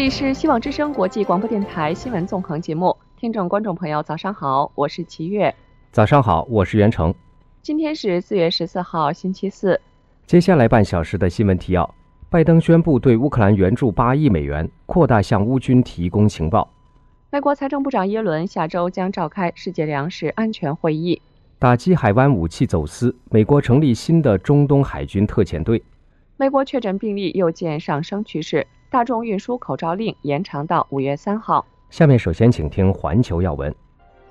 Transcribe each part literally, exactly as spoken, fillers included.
里是希望之声国际广播电台新闻纵横节目，听众观众朋友早上好，我是齐月。 早上好，我是袁成。 今天是四月十四号星期四。 接下来半小时的新闻提要：拜登宣布对乌克兰援助八亿美元，扩大向乌军提供情报。 美国财政部长耶伦下周将召开世界粮食安全会议。 打击海湾武器走私，美国成立新的中东海军特遣队。 美国确诊病例又见上升趋势，大众运输口罩令延长到五月三号。 下面首先请听环球要闻。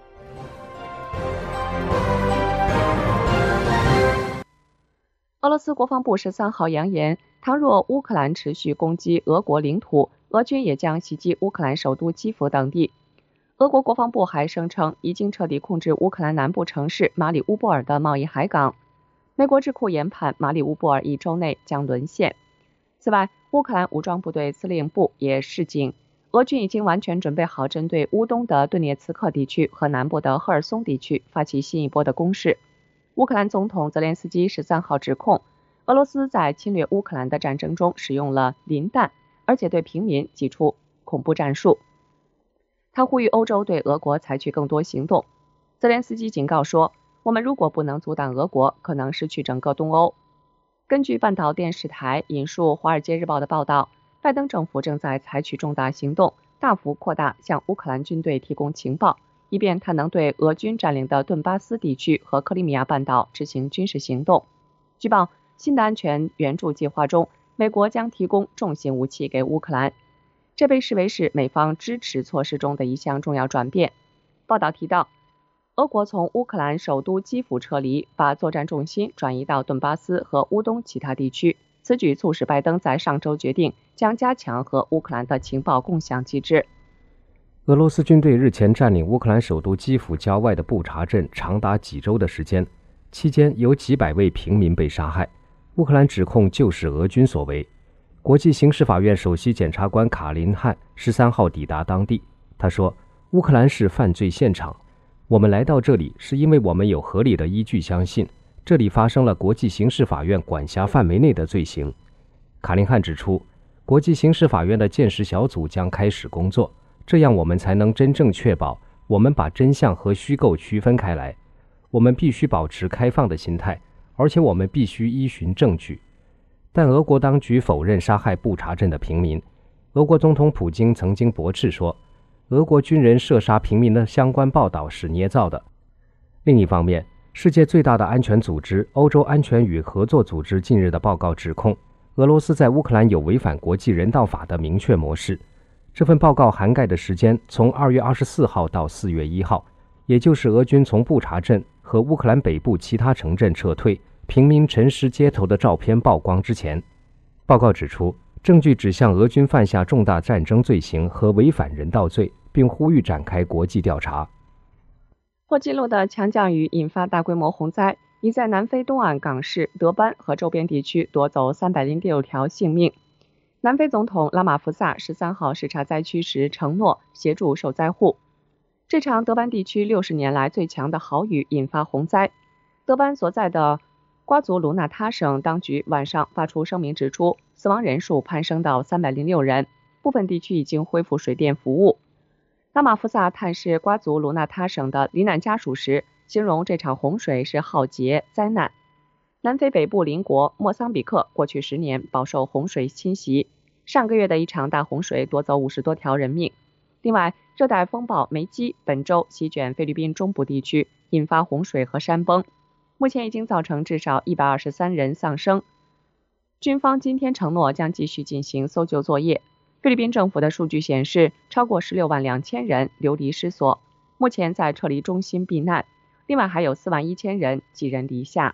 俄罗斯国防部十三号扬言，倘若乌克兰持续攻击俄国领土，俄军也将袭击乌克兰首都基辅等地。俄国国防部还声称，已经彻底控制乌克兰南部城市马里乌波尔的贸易海港。美国智库研判，马里乌波尔一周内将沦陷。此外，乌克兰武装部队司令部也示警，俄军已经完全准备好针对乌东的顿涅茨克地区和南部的赫尔松地区发起新一波的攻势。乌克兰总统泽连斯基十三号指控，俄罗斯在侵略乌克兰的战争中使用了磷弹，而且对平民祭出恐怖战术。他呼吁欧洲对俄国采取更多行动。泽连斯基警告说，我们如果不能阻挡俄国，可能失去整个东欧。根据半岛电视台引述《华尔街日报》的报道，拜登政府正在采取重大行动，大幅扩大向乌克兰军队提供情报，以便他能对俄军占领的顿巴斯地区和克里米亚半岛执行军事行动。据报，新的安全援助计划中，美国将提供重型武器给乌克兰，这被视为是美方支持措施中的一项重要转变。报道提到，俄国从乌克兰首都基辅撤离，把作战重心转移到顿巴斯和乌东其他地区。此举促使拜登在上周决定将加强和乌克兰的情报共享机制。 俄罗斯军队日前占领乌克兰首都基辅郊外的布查镇长达几周的时间，期间有几百位平民被杀害。乌克兰指控就是俄军所为。国际刑事法院首席检察官卡林汉十三号抵达当地，他说，乌克兰是犯罪现场，我们来到这里是因为我们有合理的依据相信这里发生了国际刑事法院管辖范围内的罪行。卡林汉指出，国际刑事法院的鉴识小组将开始工作，这样我们才能真正确保我们把真相和虚构区分开来。我们必须保持开放的心态，而且我们必须依循证据。但俄国当局否认杀害布查镇的平民。俄国总统普京曾经驳斥说，俄国军人射杀平民的相关报道是捏造的。另一方面，世界最大的安全组织欧洲安全与合作组织近日的报告指控，俄罗斯在乌克兰有违反国际人道法的明确模式。这份报告涵盖的时间从二月二十四号到四月一号，也就是俄军从布查镇和乌克兰北部其他城镇撤退，平民沉尸街头的照片曝光之前。报告指出，证据指向俄军犯下重大战争罪行和违反人道罪，并呼吁展开国际调查。 破纪录的强降雨引发大规模洪灾，已在南非东岸港市德班和周边地区夺走三百零六条性命。南非总统拉马福萨十三号视察灾区时承诺协助受灾户。这场德班地区六十年来最强的豪雨引发洪灾。德班所在的瓜族卢纳他省当局晚上发出声明指出，死亡人数攀升到三百零六人，部分地区已经恢复水电服务。拉马福萨探视瓜族卢纳他省的罹难家属时，形容这场洪水是浩劫灾难。南非北部邻国莫桑比克过去十年饱受洪水侵袭，上个月的一场大洪水夺走五十多条人命。另外，热带风暴梅基本周席卷菲律宾中部地区，引发洪水和山崩，目前已经造成至少一百二十三人丧生。军方今天承诺将继续进行搜救作业。菲律宾政府的数据显示，超过十六万两千人流离失所，目前在撤离中心避难，另外还有四万一千人寄人篱下。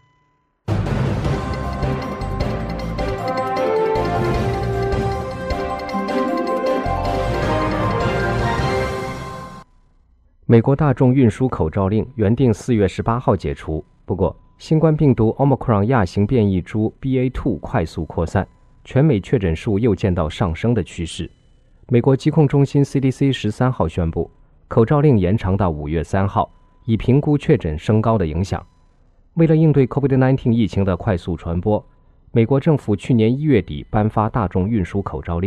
美国大众运输口罩令原定四月十八号解除，不过新冠病毒 Omicron 亚型变异株 B A 二 快速扩散，全美确诊数又见到上升的趋势。美国疾控中心 C D C 十三号宣布，口罩令延长到五月三号，以评估确诊升高的影响。为了应对 COVID 十九 疫情的快速传播，美国政府去年一月底颁发大众运输口罩令，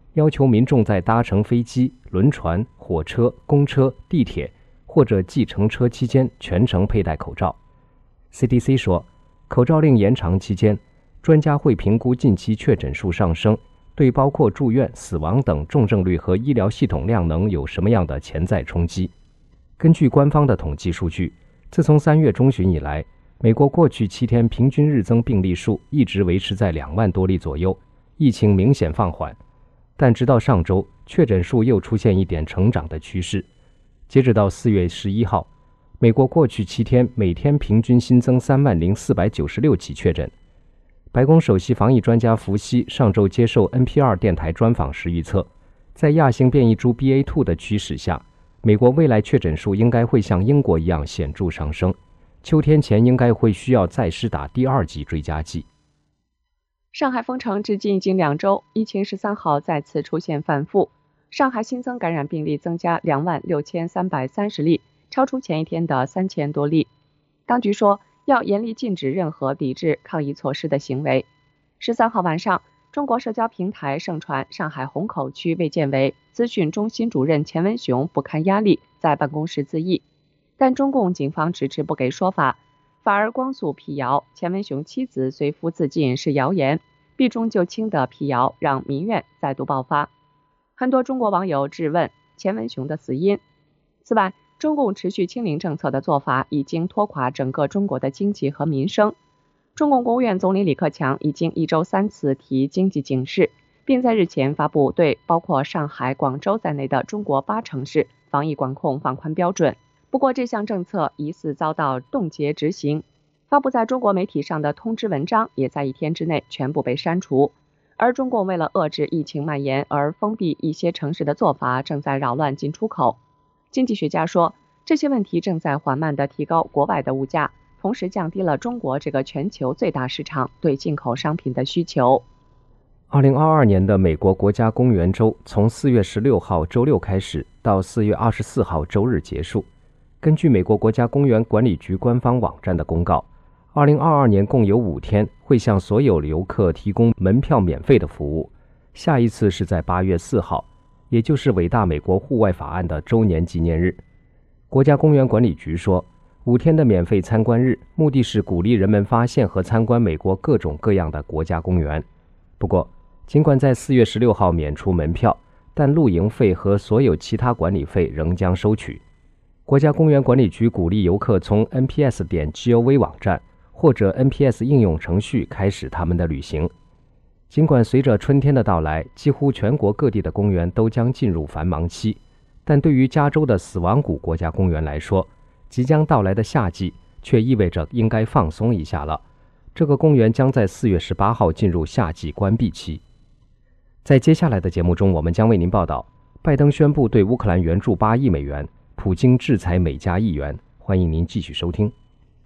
要求民众在搭乘飞机、轮船、火车、公车、地铁或者计程车期间全程佩戴口罩。C D C 说，口罩令延长期间，专家会评估近期确诊数上升对包括住院、死亡等重症率和医疗系统量能有什么样的潜在冲击。根据官方的统计数据，自从三月中旬以来，美国过去七天平均日增病例数一直维持在两万多例左右，疫情明显放缓。但直到上周，确诊数又出现一点成长的趋势。截止到四月十一号，美国过去七天每天平均新增三万零四百九十六起确诊。白宫首席防疫专家福西上周接受 N P R 电台专访时预测，在亚型变异株 B A 二 的驱使下，美国未来确诊数应该会像英国一样显著上升，秋天前应该会需要再施打第二剂追加剂。 上海封城至今已经两周，疫情十三号再次出现反复。上海新增感染病例增加两万六千三百三十例，超出前一天的三千多例。当局说要严厉禁止任何抵制抗疫措施的行为。十三号晚上，中国社交平台盛传上海虹口区卫健委资讯中心主任钱文雄不堪压力在办公室自缢，但中共警方迟迟不给说法，反而光速辟谣钱文雄妻子随夫自尽是谣言，避重就轻的辟谣让民怨再度爆发。很多中国网友质问钱文雄的死因。此外，中共持续清零政策的做法已经拖垮整个中国的经济和民生。中共国务院总理李克强已经一周三次提经济警示，并在日前发布对包括上海、广州在内的中国八城市防疫管控放宽标准。不过，这项政策疑似遭到冻结执行，发布在中国媒体上的通知文章也在一天之内全部被删除。而中共为了遏制疫情蔓延而封闭一些城市的做法，正在扰乱进出口。经济学家说，这些问题正在缓慢地提高国外的物价，同时降低了中国这个全球最大市场对进口商品的需求。 二零二二年的美国国家公园周从四月十六号周六开始，到四月二十四号周日结束。根据美国国家公园管理局官方网站的公告，二零二二年共有五天会向所有游客提供门票免费的服务，下一次是在八月四号，也就是伟大美国户外法案的周年纪念日。国家公园管理局说，五天的免费参观日目的是鼓励人们发现和参观美国各种各样的国家公园。不过，尽管在四月十六号免除门票，但露营费和所有其他管理费仍将收取。国家公园管理局鼓励游客从 N P S 点 gov 网站或者 N P S 应用程序开始他们的旅行。尽管随着春天的到来，几乎全国各地的公园都将进入繁忙期，但对于加州的死亡谷国家公园来说，即将到来的夏季却意味着应该放松一下了。这个公园将在四月十八号进入夏季关闭期。在接下来的节目中，我们将为您报道，拜登宣布对乌克兰援助八亿美元，普京制裁美加议员。欢迎您继续收听。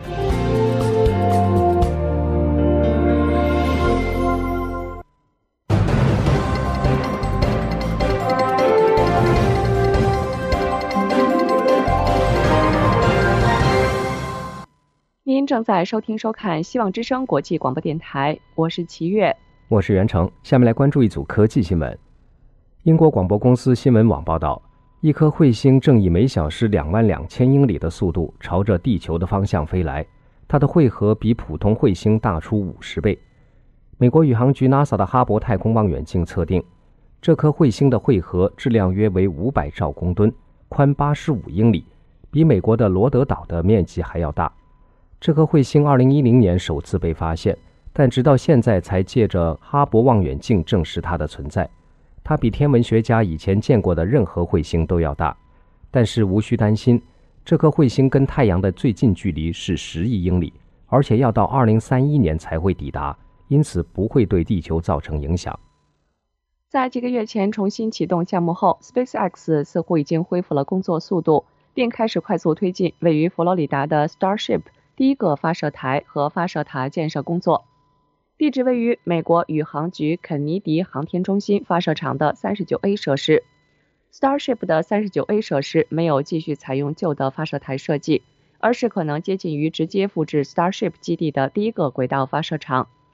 您正在收听收看希望之声国际广播电台，我是齐月， 我是袁成。下面来关注一组科技新闻。英国广播公司新闻网报道，一颗彗星正以每小时两万两千英里的速度朝着地球的方向飞来，它的汇合比普通彗星大出五十倍。美国宇航局 NASA 的哈勃太空望远镜测定，这颗彗星的汇合质量约为五百兆公吨，宽八十五英里，比美国的罗德岛的面积还要大。这颗彗星二零一零年首次被发现，但直到现在才借着哈勃望远镜证实它的存在。它比天文学家以前见过的任何彗星都要大，但是无需担心，这颗彗星跟太阳的最近距离是十亿英里，而且要到二零三一年才会抵达，因此不会对地球造成影响。 在几个月前重新启动项目后， SpaceX 似乎已经恢复了工作速度，并开始快速推进位于佛罗里达的 Starship第一个发射台和发射塔建设工作。地址位于美国宇航局肯尼迪航天中心发射场的 三十九 A 设施。 Starship 的 三十九 A 设施没有继续采用旧的发射台设计，而是可能接近于直接复制 Starship 基地的第一个轨道发射场。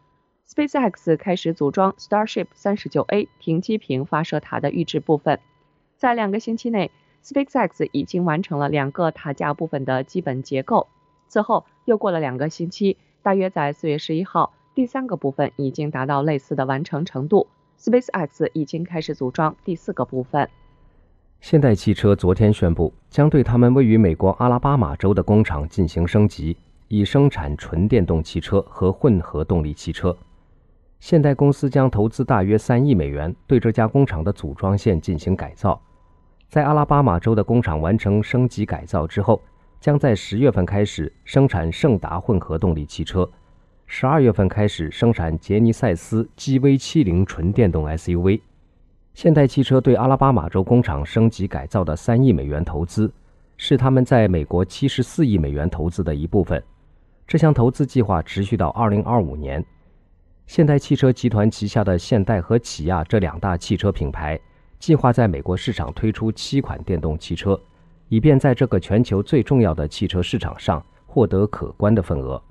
SpaceX 开始组装 Starship 三十九 A 停机坪发射塔的预制部分。在两个星期内 ，SpaceX 已经完成了两个塔架部分的基本结构。此后又过了两个星期，大约在四月十一号，第三个部分已经达到类似的完成程度。SpaceX 已经开始组装第四个部分。 现代汽车昨天宣布，将对他们位于美国阿拉巴马州的工厂进行升级，以生产纯电动汽车和混合动力汽车。现代公司将投资大约三亿美元，对这家工厂的组装线进行改造。在阿拉巴马州的工厂完成升级改造之后，将在十月份开始生产胜达混合动力汽车，十二月份开始生产杰尼赛斯 G V 七十 纯电动 S U V。现代汽车对阿拉巴马州工厂升级改造的三亿美元投资，是他们在美国七十四亿美元投资的一部分。这项投资计划持续到二零二五年。现代汽车集团旗下的现代和起亚这两大汽车品牌，计划在美国市场推出七款电动汽车，以便在这个全球最重要的汽车市场上获得可观的份额。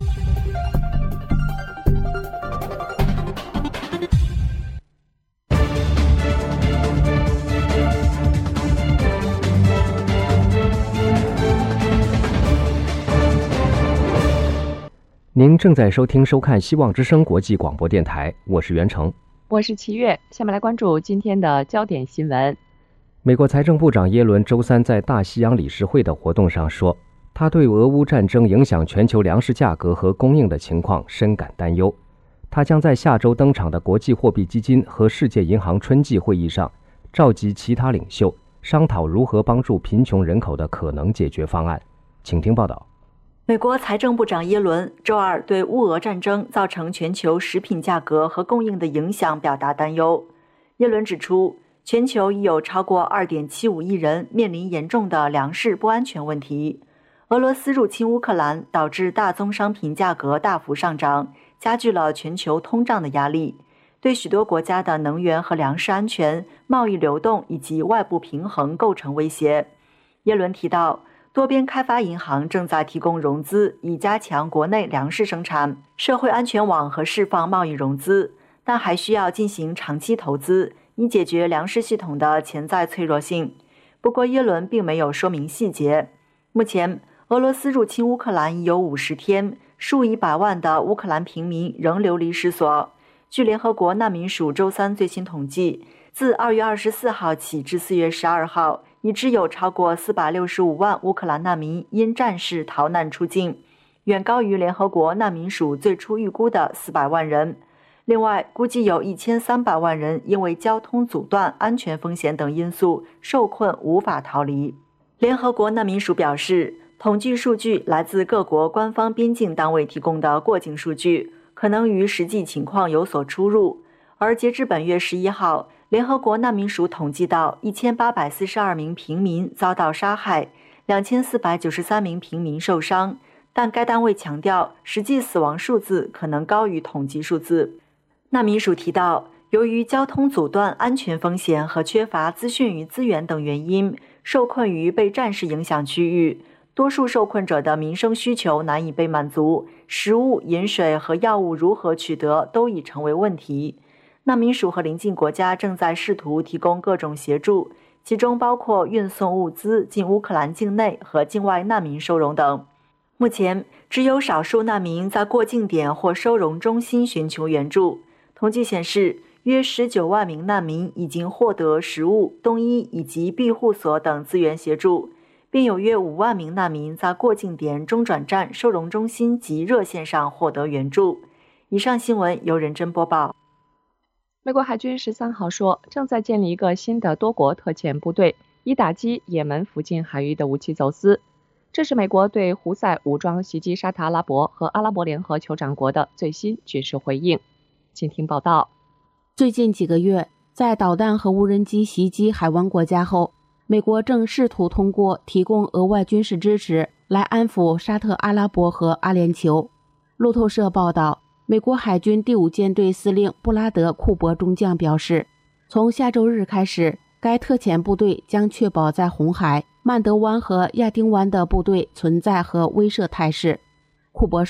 您正在收听收看希望之声国际广播电台，我是袁成， 我是齐月。下面来关注今天的焦点新闻。 美国财政部长耶伦周三在大西洋理事会的活动上说，他对俄乌战争影响全球粮食价格和供应的情况深感担忧。他将在下周登场的国际货币基金和世界银行春季会议上召集其他领袖，商讨如何帮助贫穷人口的可能解决方案。请听报道。 美国财政部长耶伦周二对乌俄战争造成全球食品价格和供应的影响表达担忧。耶伦指出，全球已有超过 二点七五亿人面临严重的粮食不安全问题。俄罗斯入侵乌克兰导致大宗商品价格大幅上涨，加剧了全球通胀的压力，对许多国家的能源和粮食安全、贸易流动以及外部平衡构成威胁。耶伦提到，多边开发银行正在提供融资，以加强国内粮食生产、社会安全网和释放贸易融资，但还需要进行长期投资，以解决粮食系统的潜在脆弱性。不过，耶伦并没有说明细节。目前，俄罗斯入侵乌克兰已有五十天，数以百万的乌克兰平民仍流离失所。据联合国难民署周三最新统计，自二月二十四号起至四月十二号，已知有超过四百六十五万乌克兰难民因战事逃难出境，远高于联合国难民署最初预估的四百万人。另外，估计有一千三百万人因为交通阻断、安全风险等因素受困，无法逃离。联合国难民署表示，统计数据来自各国官方边境单位提供的过境数据，可能与实际情况有所出入。而截至本月十一号，联合国难民署统计到一千八百四十二名平民遭到杀害，两千四百九十三名平民受伤，但该单位强调，实际死亡数字可能高于统计数字。难民署提到，由于交通阻断、安全风险和缺乏资讯与资源等原因，受困于被战事影响区域，多数受困者的民生需求难以被满足，食物、饮水和药物如何取得都已成为问题。难民署和邻近国家正在试图提供各种协助，其中包括运送物资进乌克兰境内和境外难民收容等。目前，只有少数难民在过境点或收容中心寻求援助。统计显示，约十九万名难民已经获得食物、冬衣以及庇护所等资源协助，并有约五万名难民在过境点、中转站、收容中心及热线上获得援助。以上新闻由任真播报。 美国海军十三号说，正在建立一个新的多国特遣部队，以打击也门附近海域的武器走私。这是美国对胡塞武装袭击沙特阿拉伯和阿拉伯联合酋长国的最新军事回应。请听报道。 最近几个月，在导弹和无人机袭击海湾国家后，美国正试图通过提供额外军事支持来安抚沙特阿拉伯和阿联酋。路透社报道，美国海军第五舰队司令布拉德·库珀中将表示，从下周日开始，该特遣部队将确保在红海、曼德湾和亚丁湾的部队存在和威慑态势。库珀说，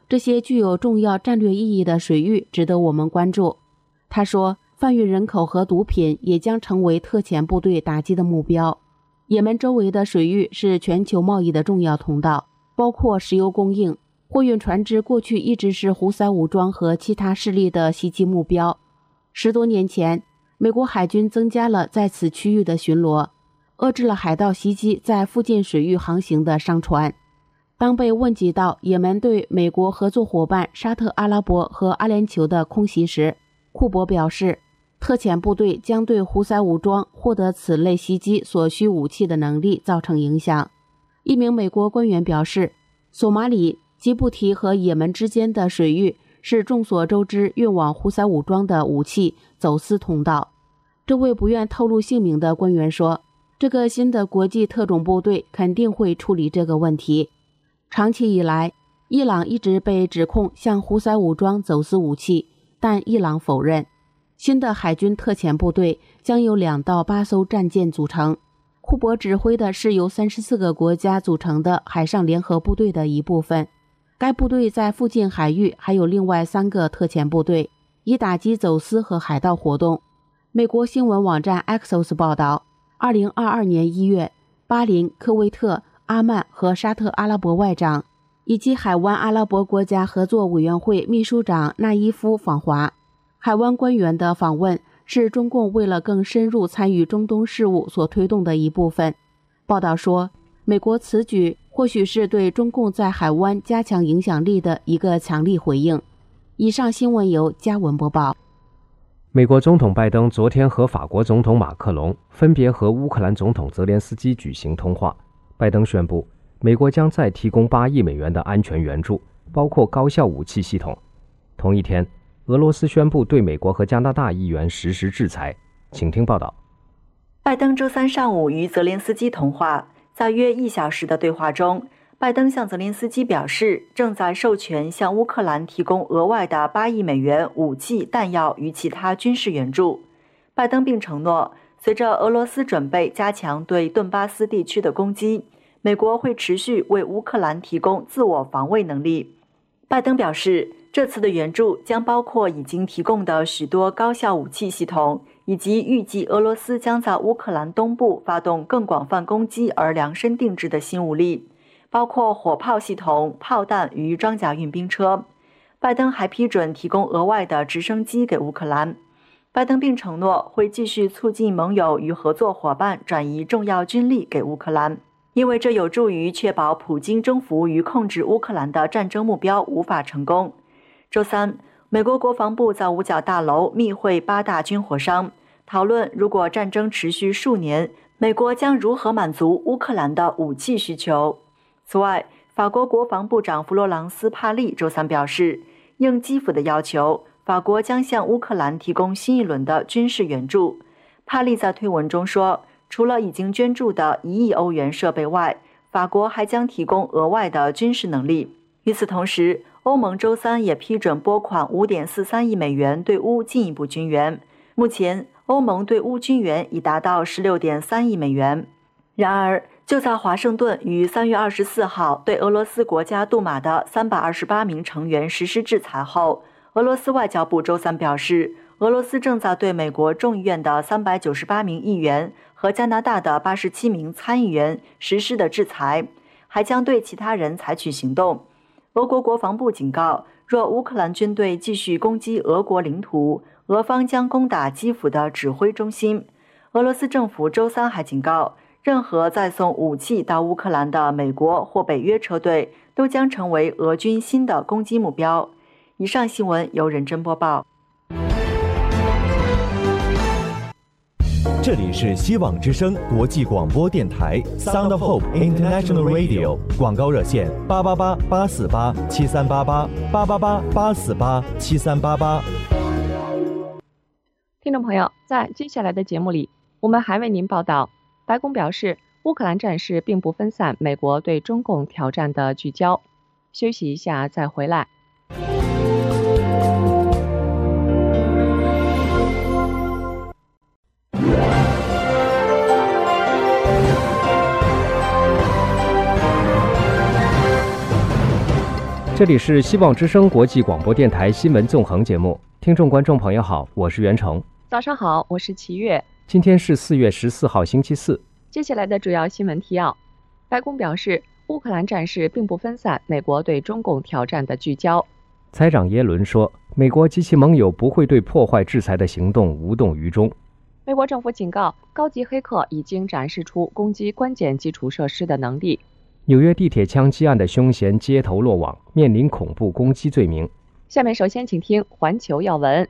这些具有重要战略意义的水域值得我们关注。他说，贩运人口和毒品也将成为特遣部队打击的目标。也门周围的水域是全球贸易的重要通道，包括石油供应。货运船只过去一直是胡塞武装和其他势力的袭击目标。十多年前，美国海军增加了在此区域的巡逻，遏制了海盗袭击在附近水域航行的商船。当被问及到也门对美国合作伙伴沙特阿拉伯和阿联酋的空袭时，库珀表示，特遣部队将对胡塞武装获得此类袭击所需武器的能力造成影响。一名美国官员表示，索马里、吉布提和也门之间的水域是众所周知运往胡塞武装的武器走私通道。这位不愿透露姓名的官员说，这个新的国际特种部队肯定会处理这个问题。长期以来，伊朗一直被指控向胡塞武装走私武器，但伊朗否认。新的海军特遣部队将由两到八艘战舰组成。库珀指挥的是由三十四个国家组成的海上联合部队的一部分。该部队在附近海域还有另外三个特遣部队，以打击走私和海盗活动。美国新闻网站 Axios 报道，二零二二年一月，巴林、科威特、阿曼和沙特阿拉伯外长以及海湾阿拉伯国家合作委员会秘书长纳伊夫访华。海湾官员的访问是中共为了更深入参与中东事务所推动的一部分。报道说，美国此举或许是对中共在海湾加强影响力的一个强力回应。以上新闻由嘉文播报。 美国总统拜登昨天和法国总统马克龙分别和乌克兰总统泽连斯基举行通话。拜登宣布，美国将再提供八亿美元的安全援助，包括高效武器系统。同一天，俄罗斯宣布对美国和加拿大议员实施制裁。请听报道。 拜登周三上午与泽连斯基通话，在约一小时的对话中，拜登向泽连斯基表示，正在授权向乌克兰提供额外的八亿美元武器、弹药与其他军事援助。拜登并承诺，随着俄罗斯准备加强对顿巴斯地区的攻击，美国会持续为乌克兰提供自我防卫能力。拜登表示，这次的援助将包括已经提供的许多高效武器系统，以及预计俄罗斯将在乌克兰东部发动更广泛攻击而量身定制的新武力，包括火炮系统、炮弹与装甲运兵车。拜登还批准提供额外的直升机给乌克兰。拜登并承诺会继续促进盟友与合作伙伴转移重要军力给乌克兰，因为这有助于确保普京征服与控制乌克兰的战争目标无法成功。周三，美国国防部在五角大楼密会八大军火商，讨论如果战争持续数年，美国将如何满足乌克兰的武器需求。此外，法国国防部长弗罗朗斯·帕利周三表示，应基辅的要求，法国将向乌克兰提供新一轮的军事援助。帕利在推文中说，除了已经捐助的一亿欧元设备外，法国还将提供额外的军事能力。与此同时，欧盟周三也批准拨款 五点四三亿美元对乌进一步军援。目前，欧盟对乌军援已达到 十六点三亿美元。然而，就在华盛顿于三月二十四号对俄罗斯国家杜马的三百二十八名成员实施制裁后，俄罗斯外交部周三表示，俄罗斯正在对美国众议院的三百九十八名议员和加拿大的八十七名参议员实施的制裁，还将对其他人采取行动。俄国国防部警告，若乌克兰军队继续攻击俄国领土，俄方将攻打基辅的指挥中心。俄罗斯政府周三还警告，任何再送武器到乌克兰的美国或北约车队都将成为俄军新的攻击目标。以上新闻由任真播报。 这里是希望之声国际广播电台 Sound of Hope International Radio， 广告热线八八八八四八七三八八八八八八四八七三八八。 听众朋友，在接下来的节目里，我们还为您报道，白宫表示，乌克兰战事并不分散美国对中共挑战的聚焦。休息一下再回来。 这里是希望之声国际广播电台新闻纵横节目，听众观众朋友好，我是袁成。 早上好，我是齐月。 今天是四月十四号星期四。 接下来的主要新闻提要：白宫表示，乌克兰战事并不分散美国对中共挑战的聚焦。 财长耶伦说，美国及其盟友不会对破坏制裁的行动无动于衷。 美国政府警告，高级黑客已经展示出攻击关键基础设施的能力。 纽约地铁枪击案的凶嫌街头落网，面临恐怖攻击罪名。 下面首先请听环球要闻。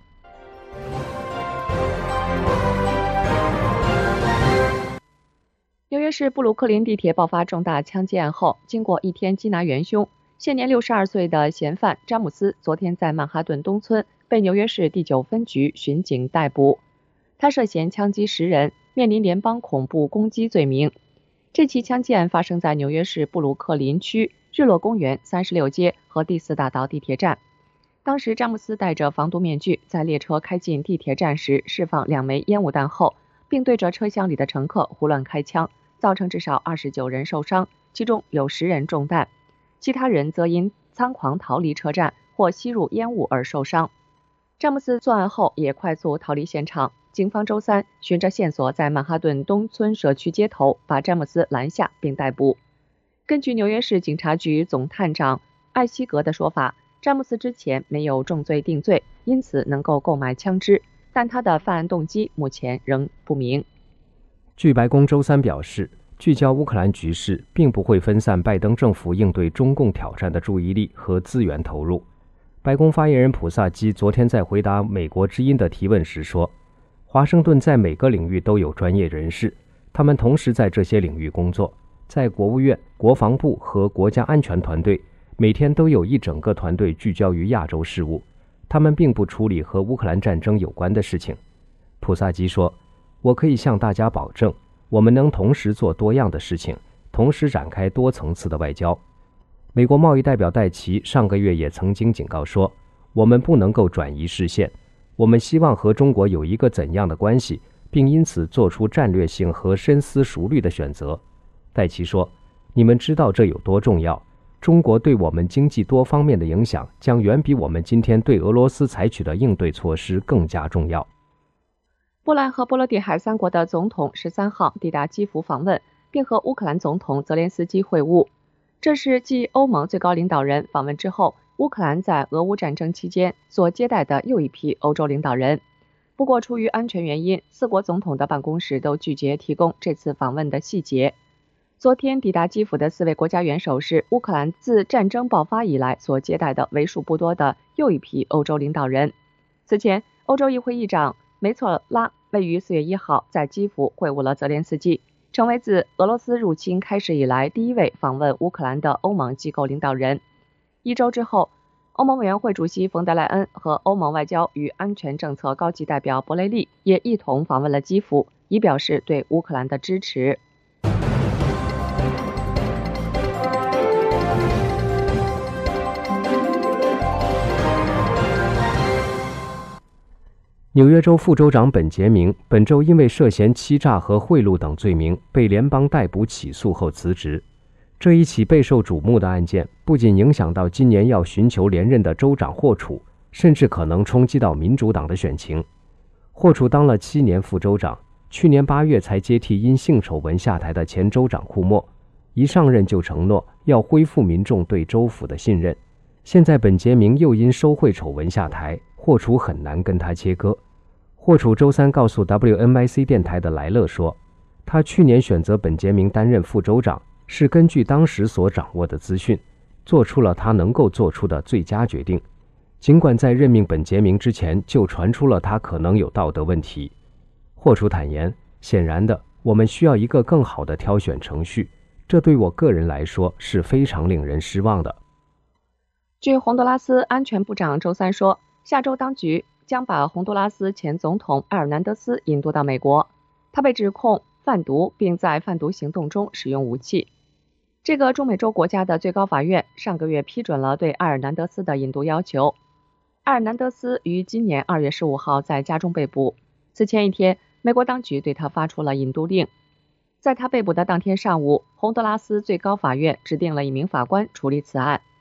纽约市布鲁克林地铁爆发重大枪击案后，经过一天缉拿元凶，现年六十二岁的嫌犯詹姆斯昨天在曼哈顿东村被纽约市第九分局巡警逮捕。他涉嫌枪击十人，面临联邦恐怖攻击罪名。这起枪击案发生在纽约市布鲁克林区日落公园三十六街和第四大道地铁站。当时詹姆斯戴着防毒面具，在列车开进地铁站时释放两枚烟雾弹后，并对着车厢里的乘客胡乱开枪，造成至少二十九人受伤，其中有十人中弹，其他人则因仓皇逃离车站或吸入烟雾而受伤。詹姆斯作案后也快速逃离现场。警方周三循着线索在曼哈顿东村社区街头把詹姆斯拦下并逮捕。根据纽约市警察局总探长艾希格的说法，詹姆斯之前没有重罪定罪，因此能够购买枪支，但他的犯案动机目前仍不明。 据白宫周三表示，聚焦乌克兰局势并不会分散拜登政府应对中共挑战的注意力和资源投入。白宫发言人普萨基昨天在回答美国之音的提问时说，华盛顿在每个领域都有专业人士，他们同时在这些领域工作。在国务院、国防部和国家安全团队，每天都有一整个团队聚焦于亚洲事务，他们并不处理和乌克兰战争有关的事情。普萨基说，我可以向大家保证，我们能同时做多样的事情，同时展开多层次的外交。美国贸易代表戴奇上个月也曾经警告说，我们不能够转移视线，我们希望和中国有一个怎样的关系，并因此做出战略性和深思熟虑的选择。戴奇说，你们知道这有多重要，中国对我们经济多方面的影响将远比我们今天对俄罗斯采取的应对措施更加重要。 波兰和波罗的海三国的总统十三号抵达基辅访问，并和乌克兰总统泽连斯基会晤。这是继欧盟最高领导人访问之后，乌克兰在俄乌战争期间所接待的又一批欧洲领导人。不过出于安全原因，四国总统的办公室都拒绝提供这次访问的细节。昨天抵达基辅的四位国家元首是乌克兰自战争爆发以来所接待的为数不多的又一批欧洲领导人。此前，欧洲议会议长梅措拉位于四月一号在基辅会晤了泽连斯基，成为自俄罗斯入侵开始以来第一位访问乌克兰的欧盟机构领导人。一周之后，欧盟委员会主席冯德莱恩和欧盟外交与安全政策高级代表博雷利也一同访问了基辅，以表示对乌克兰的支持。 纽约州副州长本杰明本周因为涉嫌欺诈和贿赂等罪名被联邦逮捕起诉后辞职。这一起备受瞩目的案件不仅影响到今年要寻求连任的州长霍楚，甚至可能冲击到民主党的选情。霍楚当了七年副州长，去年八月才接替因性丑闻下台的前州长库莫，一上任就承诺要恢复民众对州府的信任。现在本杰明又因收贿丑闻下台，霍楚很难跟他切割。霍楚周三告诉 W N Y C 电台的莱勒说，他去年选择本杰明担任副州长是根据当时所掌握的资讯，做出了他能够做出的最佳决定。尽管在任命本杰明之前就传出了他可能有道德问题。霍楚坦言，显然的，我们需要一个更好的挑选程序，这对我个人来说是非常令人失望的。 据洪都拉斯安全部长周三说，下周当局将把洪都拉斯前总统埃尔南德斯引渡到美国，他被指控贩毒并在贩毒行动中使用武器。这个中美洲国家的最高法院上个月批准了对埃尔南德斯的引渡要求。埃尔南德斯于今年二月十五号在家中被捕，此前一天，美国当局对他发出了引渡令。在他被捕的当天上午，洪都拉斯最高法院指定了一名法官处理此案。法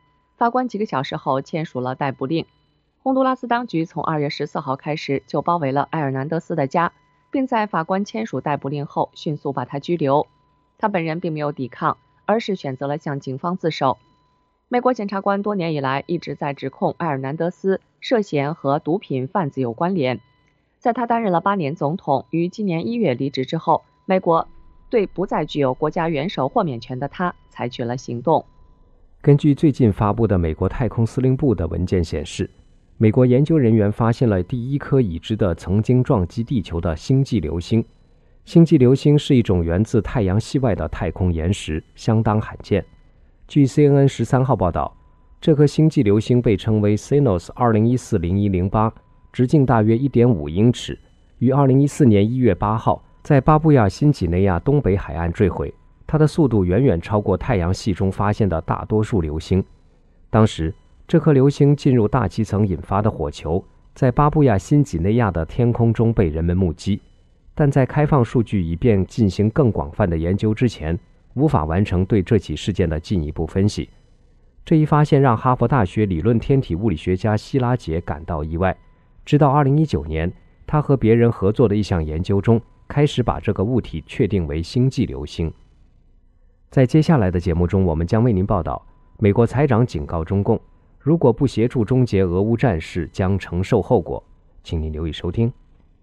法官几个小时后签署了逮捕令。洪都拉斯当局从二月十四号开始就包围了埃尔南德斯的家，并在法官签署逮捕令后迅速把他拘留。他本人并没有抵抗，而是选择了向警方自首。美国检察官多年以来一直在指控埃尔南德斯涉嫌和毒品贩子有关联。在他担任了八年总统，于今年一月离职之后，美国对不再具有国家元首豁免权的他采取了行动。 根据最近发布的美国太空司令部的文件显示，美国研究人员发现了第一颗已知的曾经撞击地球的星际流星。星际流星是一种源自太阳系外的太空岩石，相当罕见。据 C N N 十三号报道，这颗星际流星被称为 Cygnus 二零一四零一零八，直径大约 一点五英尺，于二零一四年一月八号在巴布亚新几内亚东北海岸坠毁。它的速度远远超过太阳系中发现的大多数流星。当时，这颗流星进入大气层引发的火球，在巴布亚新几内亚的天空中被人们目击，但在开放数据以便进行更广泛的研究之前，无法完成对这起事件的进一步分析。这一发现让哈佛大学理论天体物理学家希拉杰感到意外，直到二零一九年，他和别人合作的一项研究中，开始把这个物体确定为星际流星。在接下来的节目中，我们将为您报道，美国财长警告中共，如果不协助终结俄乌战事，将承受后果。请您留意收听。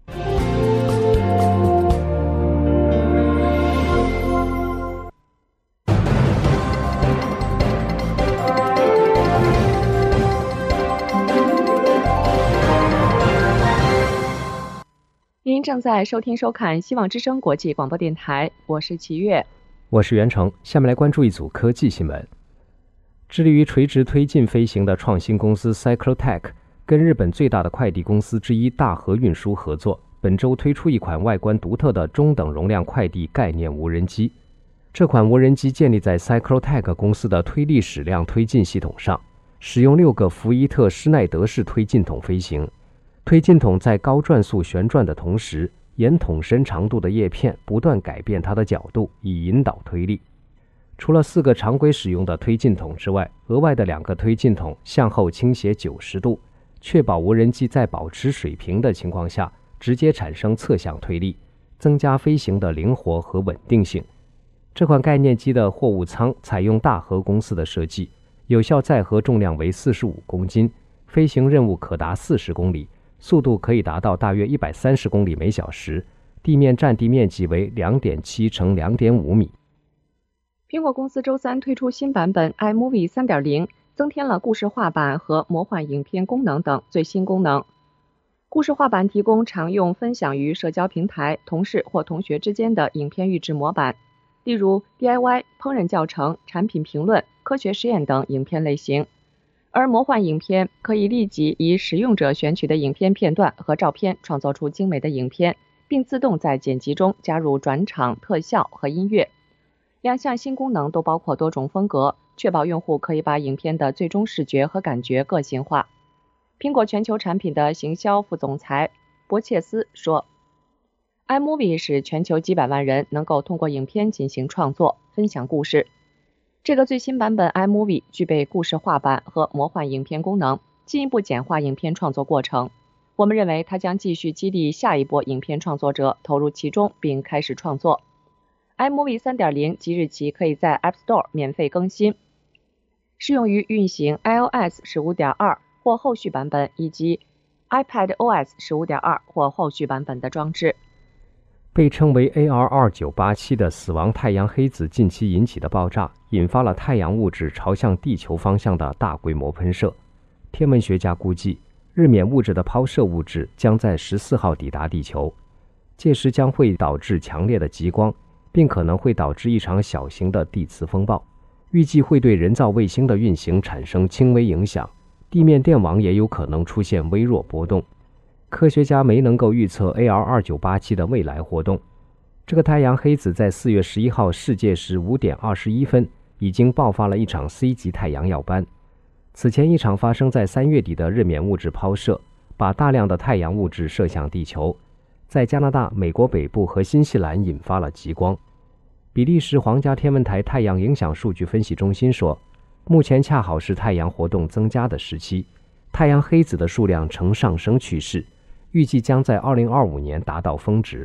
您正在收听收看希望之声国际广播电台，我是齐月， 我是袁成。下面来关注一组科技新闻。致力于垂直推进飞行的创新公司 Cyclotech 跟日本最大的快递公司之一大和运输合作，本周推出一款外观独特的中等容量快递概念无人机。这款无人机建立在 Cyclotech 公司的推力矢量推进系统上，使用六个福伊特施耐德式推进筒飞行。推进筒在高转速旋转的同时，沿筒身长度的叶片不断改变它的角度，以引导推力。除了四个常规使用的推进筒之外，额外的两个推进筒向后倾斜九十度，确保无人机在保持水平的情况下直接产生侧向推力，增加飞行的灵活和稳定性。这款概念机的货物舱采用大和公司的设计，有效载荷重量为四十五公斤，飞行任务可达四十公里，速度可以达到大约一百三十公里每小时，地面占地面积为 两点七乘两点五米。 苹果公司周三推出新版本 iMovie 三点零， 增添了故事画板和魔幻影片功能等最新功能。故事画板提供常用分享于社交平台、同事或同学之间的影片预制模板，例如 D I Y、烹饪教程、产品评论、科学实验等影片类型。而魔幻影片可以立即以使用者选取的影片片段和照片创作出精美的影片，并自动在剪辑中加入转场、特效和音乐。两项新功能都包括多种风格，确保用户可以把影片的最终视觉和感觉个性化。苹果全球产品的行销副总裁博切斯说， iMovie 使全球几百万人能够通过影片进行创作、分享故事。这个最新版本 iMovie 具备故事画板和魔幻影片功能，进一步简化影片创作过程。我们认为它将继续激励下一波影片创作者投入其中并开始创作。iMovie 三点零 即日起可以在 App Store 免费更新，适用于运行 iOS 十五点二 或后续版本以及 iPadOS 十五点二 或后续版本的装置。 被称为 A R 二九八七 的死亡太阳黑子近期引起的爆炸，引发了太阳物质朝向地球方向的大规模喷射。天文学家估计，日冕物质的抛射物质将在十四号抵达地球，届时将会导致强烈的极光，并可能会导致一场小型的地磁风暴，预计会对人造卫星的运行产生轻微影响，地面电网也有可能出现微弱波动。科学家没能够预测 A R 二九八七 的未来活动。这个太阳黑子在四月十一号世界时五点二十一分已经爆发了一场 C 级太阳耀斑。此前一场发生在三月底的日冕物质抛射，把大量的太阳物质射向地球，在加拿大、美国北部和新西兰引发了极光。比利时皇家天文台太阳影响数据分析中心说， 目前恰好是太阳活动增加的时期，太阳黑子的数量呈上升趋势，预计将在二零二五年达到峰值。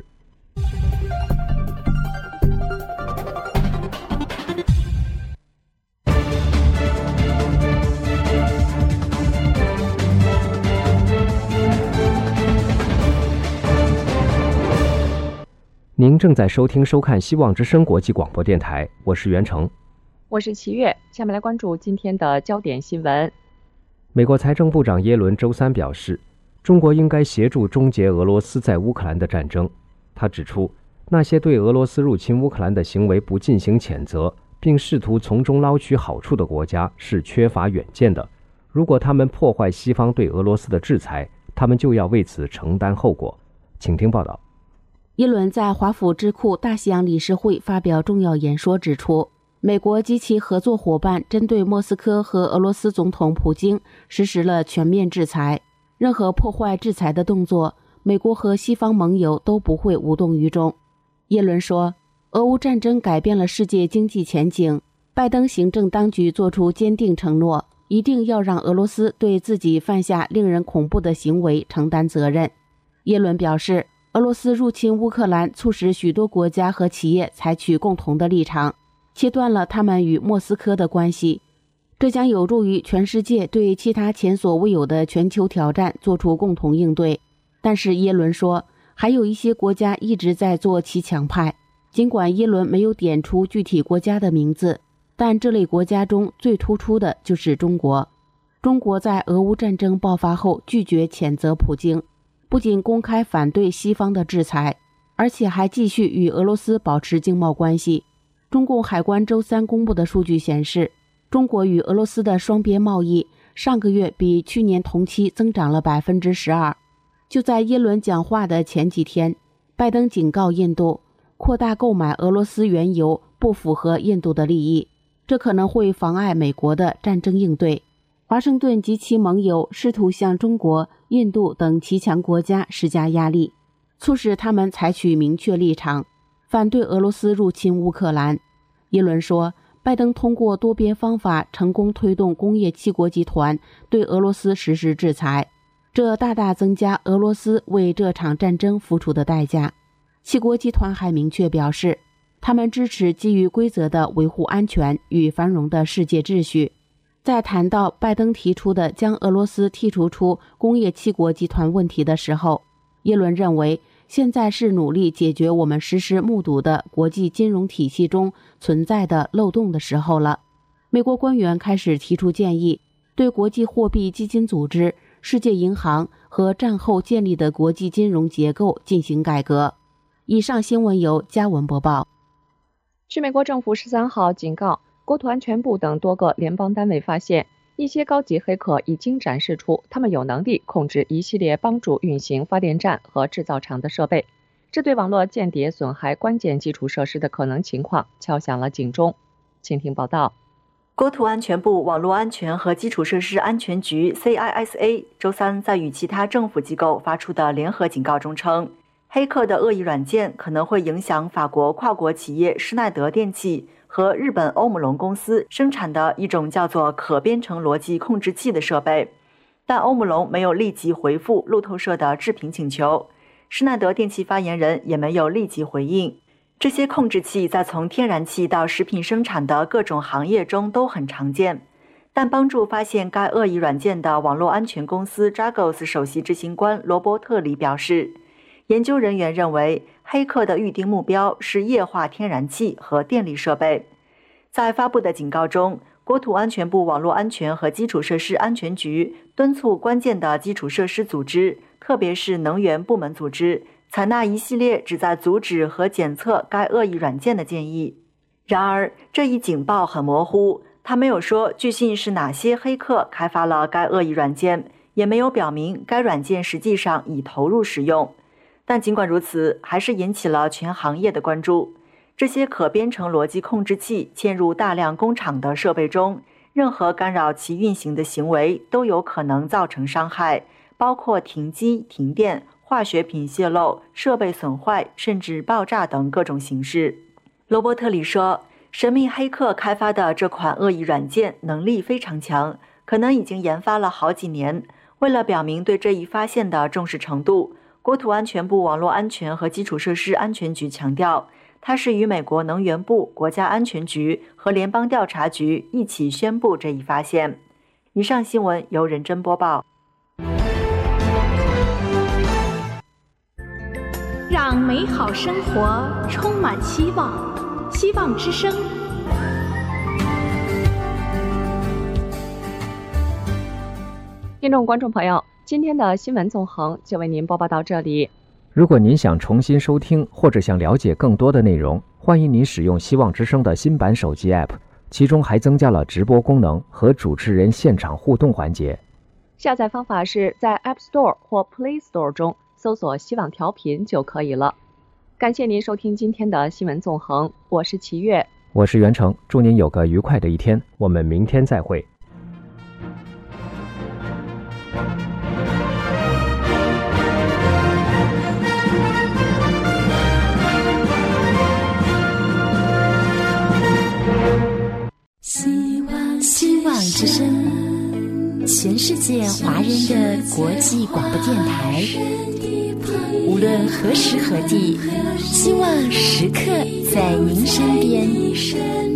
您正在收听收看希望之声国际广播电台，我是袁成， 我是齐月。下面来关注今天的焦点新闻。 美国财政部长耶伦周三表示，中国应该协助终结俄罗斯在乌克兰的战争。他指出，那些对俄罗斯入侵乌克兰的行为不进行谴责，并试图从中捞取好处的国家是缺乏远见的。如果他们破坏西方对俄罗斯的制裁，他们就要为此承担后果。请听报道。 耶伦在华府智库大西洋理事会发表重要演说，指出美国及其合作伙伴针对莫斯科和俄罗斯总统普京实施了全面制裁，任何破坏制裁的动作，美国和西方盟友都不会无动于衷。耶伦说，俄乌战争改变了世界经济前景，拜登行政当局作出坚定承诺，一定要让俄罗斯对自己犯下令人恐怖的行为承担责任。耶伦表示，俄罗斯入侵乌克兰促使许多国家和企业采取共同的立场，切断了他们与莫斯科的关系，这将有助于全世界对其他前所未有的全球挑战做出共同应对。但是耶伦说，还有一些国家一直在做骑墙派，尽管耶伦没有点出具体国家的名字，但这类国家中最突出的就是中国。中国在俄乌战争爆发后拒绝谴责普京，不仅公开反对西方的制裁，而且还继续与俄罗斯保持经贸关系。中共海关周三公布的数据显示，中国与俄罗斯的双边贸易上个月比去年同期增长了 百分之十二。 就在耶伦讲话的前几天，拜登警告印度，扩大购买俄罗斯原油不符合印度的利益，这可能会妨碍美国的战争应对。华盛顿及其盟友试图向中国、印度等骑强国家施加压力，促使他们采取明确立场，反对俄罗斯入侵乌克兰。耶伦说，拜登通过多边方法成功推动工业七国集团对俄罗斯实施制裁，这大大增加俄罗斯为这场战争付出的代价。七国集团还明确表示，他们支持基于规则的维护安全与繁荣的世界秩序。在谈到拜登提出的将俄罗斯剔除出工业七国集团问题的时候，耶伦认为现在是努力解决我们时时目睹的国际金融体系中存在的漏洞的时候了。美国官员开始提出建议，对国际货币基金组织、世界银行和战后建立的国际金融结构进行改革。以上新闻由嘉文播报。 据美国政府十三号警告，国土安全部等多个联邦单位发现，一些高级黑客已经展示出他们有能力控制一系列帮助运行发电站和制造厂的设备，这对网络间谍损害关键基础设施的可能情况敲响了警钟。请听报道。 国土安全部网络安全和基础设施安全局 C I S A 周三在与其他政府机构发出的联合警告中称，黑客的恶意软件可能会影响法国跨国企业施耐德电器和日本欧姆龙公司生产的一种叫做可编程逻辑控制器的设备，但欧姆龙没有立即回复路透社的置评请求，施耐德电器发言人也没有立即回应。这些控制器在从天然气到食品生产的各种行业中都很常见，但帮助发现该恶意软件的网络安全公司 Dragos 首席执行官罗伯特里表示，研究人员认为黑客的预定目标是液化天然气和电力设备。在发布的警告中，国土安全部网络安全和基础设施安全局敦促关键的基础设施组织，特别是能源部门组织，采纳一系列旨在阻止和检测该恶意软件的建议。然而，这一警报很模糊，他没有说据信是哪些黑客开发了该恶意软件，也没有表明该软件实际上已投入使用。但尽管如此，还是引起了全行业的关注。这些可编程逻辑控制器嵌入大量工厂的设备中，任何干扰其运行的行为都有可能造成伤害，包括停机、停电、化学品泄漏、设备损坏，甚至爆炸等各种形式。罗伯特里说， 神秘黑客开发的这款恶意软件能力非常强，可能已经研发了好几年。为了表明对这一发现的重视程度，国土安全部网络安全和基础设施安全局强调，它是与美国能源部、国家安全局和联邦调查局一起宣布这一发现。以上新闻由任真播报。 让美好生活充满希望，希望之声。 听众观众朋友，今天的新闻纵横就为您播报到这里。 如果您想重新收听或者想了解更多的内容，欢迎您使用希望之声的新版手机 App， 其中还增加了直播功能和主持人现场互动环节。 下载方法是在 App Store 或 Play Store 中搜索希望调频就可以了。感谢您收听今天的新闻纵横，我是齐月， 我是袁成，祝您有个愉快的一天，我们明天再会。 希望希望之声，全世界华人的国际广播电台。无论何时何地，希望时刻在您身边。